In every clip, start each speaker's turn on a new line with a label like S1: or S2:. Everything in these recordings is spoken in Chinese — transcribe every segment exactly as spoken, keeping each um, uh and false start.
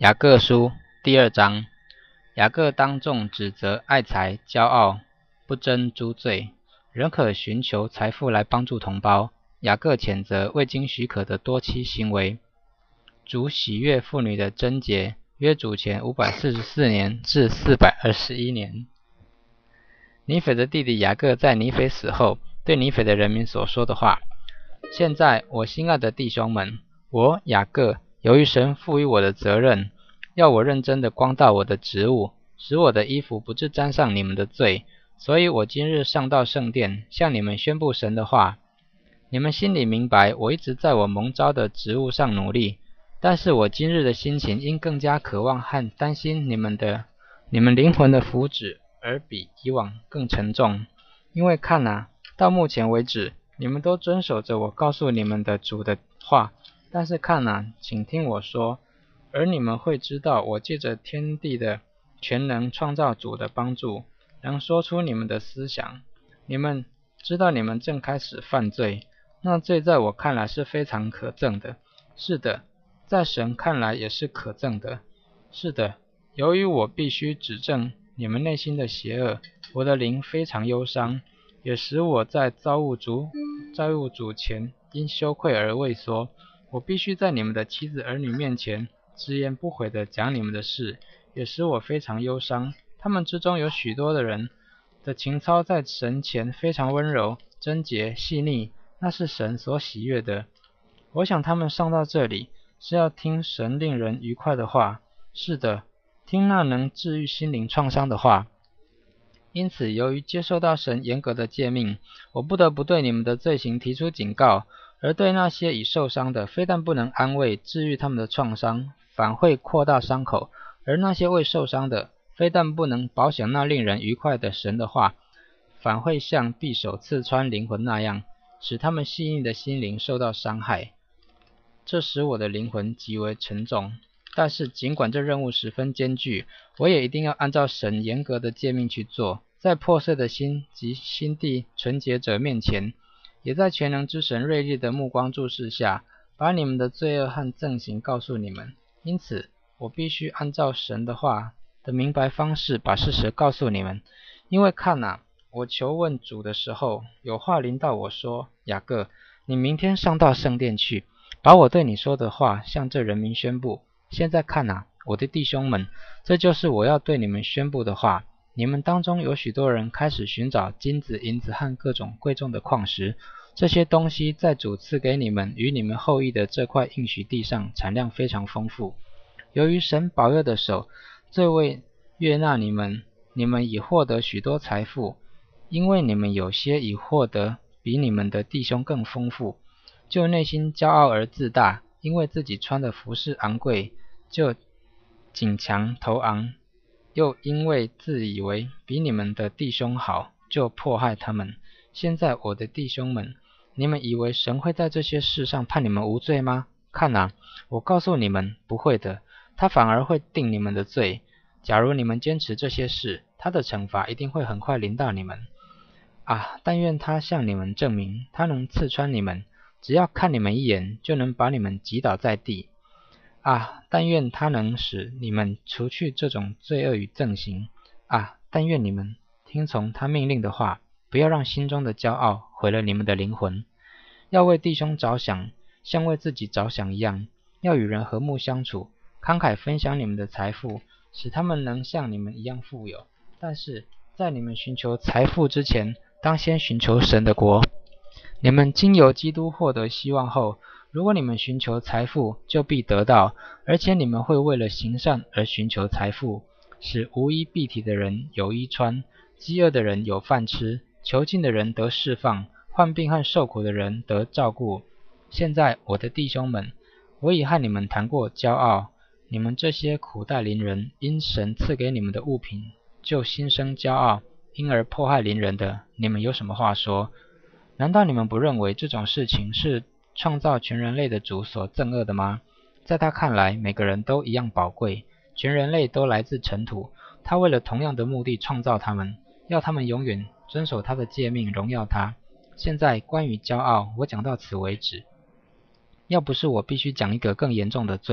S1: 雅各书第二章，雅各当众指责爱财、骄傲、不争诸罪，仍可寻求财富来帮助同胞。雅各谴责未经许可的多妻行为。主喜悦妇女的贞洁，约主前五百四十四年至四百二十一年。尼斐的弟弟雅各在尼斐死后，对尼斐的人民所说的话：现在我心爱的弟兄们，我雅各由于神赋予我的责任，要我认真的光照我的职务，使我的衣服不致沾上你们的罪，所以我今日上到圣殿，向你们宣布神的话。你们心里明白，我一直在我蒙召的职务上努力，但是我今日的心情因更加渴望和担心你们的、你们灵魂的福祉，而比以往更沉重。因为看啊，到目前为止，你们都遵守着我告诉你们的主的话，但是看啊，请听我说，而你们会知道，我借着天地的全能创造主的帮助，能说出你们的思想。你们知道你们正开始犯罪，那罪在我看来是非常可憎的。是的，在神看来也是可憎的。是的，由于我必须指正你们内心的邪恶，我的灵非常忧伤，也使我在造物主造物主前因羞愧而畏缩。我必须在你们的妻子儿女面前直言不讳地讲你们的事，也使我非常忧伤。他们之中有许多的人的情操在神前非常温柔、贞洁、细腻，那是神所喜悦的。我想他们上到这里是要听神令人愉快的话，是的，听那能治愈心灵创伤的话。因此，由于接受到神严格的诫命，我不得不对你们的罪行提出警告，而对那些已受伤的，非但不能安慰、治愈他们的创伤，反会扩大伤口；而那些未受伤的，非但不能保险那令人愉快的神的话，反会像匕首刺穿灵魂那样，使他们细腻的心灵受到伤害。这使我的灵魂极为沉重。但是尽管这任务十分艰巨，我也一定要按照神严格的诫命去做，在破碎的心及心地纯洁者面前，也在全能之神锐利的目光注视下，把你们的罪恶和憎行告诉你们。因此，我必须按照神的话的明白方式把事实告诉你们。因为看啊，我求问主的时候，有话临到我说：雅各，你明天上到圣殿去，把我对你说的话向这人民宣布。现在看啊，我的弟兄们，这就是我要对你们宣布的话。你们当中有许多人开始寻找金子、银子和各种贵重的矿石，这些东西在主赐给你们与你们后裔的这块应许地上产量非常丰富。由于神保佑的手最为悦纳你们，你们已获得许多财富，因为你们有些已获得比你们的弟兄更丰富，就内心骄傲而自大，因为自己穿的服饰昂贵，就颈强头昂，又因为自以为比你们的弟兄好，就迫害他们。现在我的弟兄们，你们以为神会在这些事上判你们无罪吗？看啊，我告诉你们，不会的，他反而会定你们的罪。假如你们坚持这些事，他的惩罚一定会很快临到你们。啊，但愿他向你们证明，他能刺穿你们，只要看你们一眼，就能把你们击倒在地。啊，但愿他能使你们除去这种罪恶与憎行。啊，但愿你们听从他命令的话，不要让心中的骄傲毁了你们的灵魂。要为弟兄着想，像为自己着想一样，要与人和睦相处，慷慨分享你们的财富，使他们能像你们一样富有。但是在你们寻求财富之前，当先寻求神的国。你们经由基督获得希望后，如果你们寻求财富，就必得到，而且你们会为了行善而寻求财富，使无衣蔽体的人有衣穿，饥饿的人有饭吃，囚禁的人得释放，患病和受苦的人得照顾。现在，我的弟兄们，我已和你们谈过骄傲，你们这些苦待邻人，因神赐给你们的物品，就心生骄傲，因而迫害邻人的，你们有什么话说？难道你们不认为这种事情是创造全人类的主所憎恶的吗？在他看来，每个人都一样宝贵，全人类都来自尘土，他为了同样的目的创造他们，要他们永远遵守他的诫命，荣耀他。现在关于骄傲，我讲到此为止。要不是我必须讲一个更严重的罪，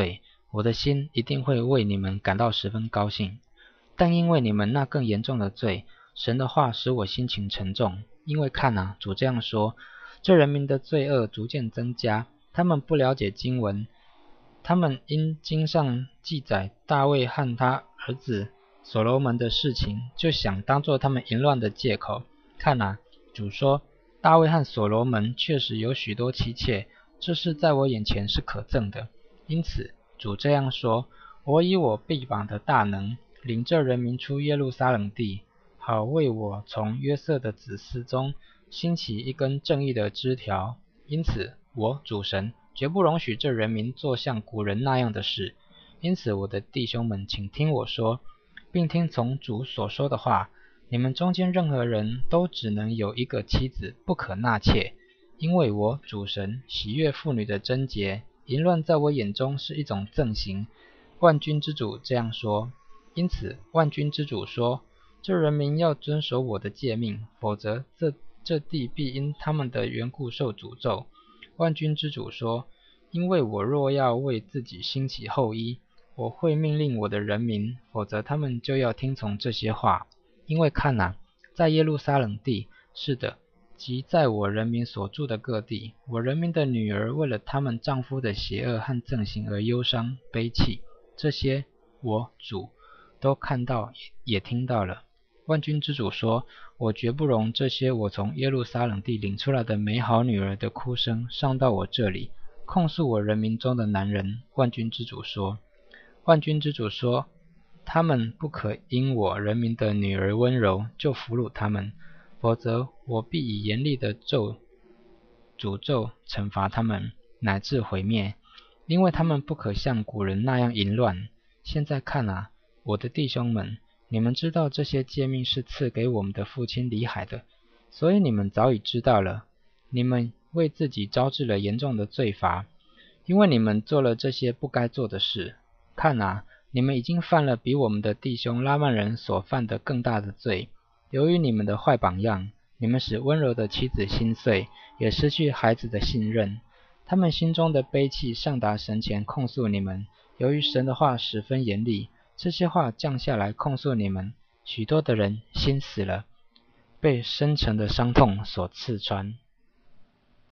S1: 我的心一定会为你们感到十分高兴。但因为你们那更严重的罪，神的话使我心情沉重。因为看啊，主这样说，这人民的罪恶逐渐增加，他们不了解经文，他们因经上记载大卫和他儿子所罗门的事情，就想当作他们淫乱的借口。看啊，主说，大卫和所罗门确实有许多妻妾，这事在我眼前是可憎的。因此主这样说，我以我臂膀的大能领这人民出耶路撒冷地，好为我从约瑟的子嗣中兴起一根正义的枝条。因此我主神绝不容许这人民做像古人那样的事。因此我的弟兄们，请听我说，并听从主所说的话。你们中间任何人都只能有一个妻子，不可纳妾，因为我主神喜悦妇女的贞洁，淫乱在我眼中是一种憎刑。万军之主这样说。因此万军之主说，这人民要遵守我的诫命，否则这这地必因他们的缘故受诅咒。万军之主说，因为我若要为自己兴起后裔，我会命令我的人民，否则他们就要听从这些话。因为看哪，在耶路撒冷地，是的，即在我人民所住的各地，我人民的女儿为了他们丈夫的邪恶和憎刑而忧伤悲泣，这些我主都看到也听到了。万军之主说，我绝不容这些我从耶路撒冷地领出来的美好女儿的哭声上到我这里，控诉我人民中的男人。万军之主说，万军之主说，他们不可因我人民的女儿温柔就俘虏他们，否则我必以严厉的咒诅咒惩罚他们，乃至毁灭，因为他们不可像古人那样淫乱。现在看啊，我的弟兄们，你们知道这些诫命是赐给我们的父亲李海的，所以你们早已知道了。你们为自己招致了严重的罪罚，因为你们做了这些不该做的事。看啊，你们已经犯了比我们的弟兄拉曼人所犯的更大的罪。由于你们的坏榜样，你们使温柔的妻子心碎，也失去孩子的信任。他们心中的悲泣上达神前控诉你们。由于神的话十分严厉，这些话降下来控诉你们，许多的人心死了，被深沉的伤痛所刺穿。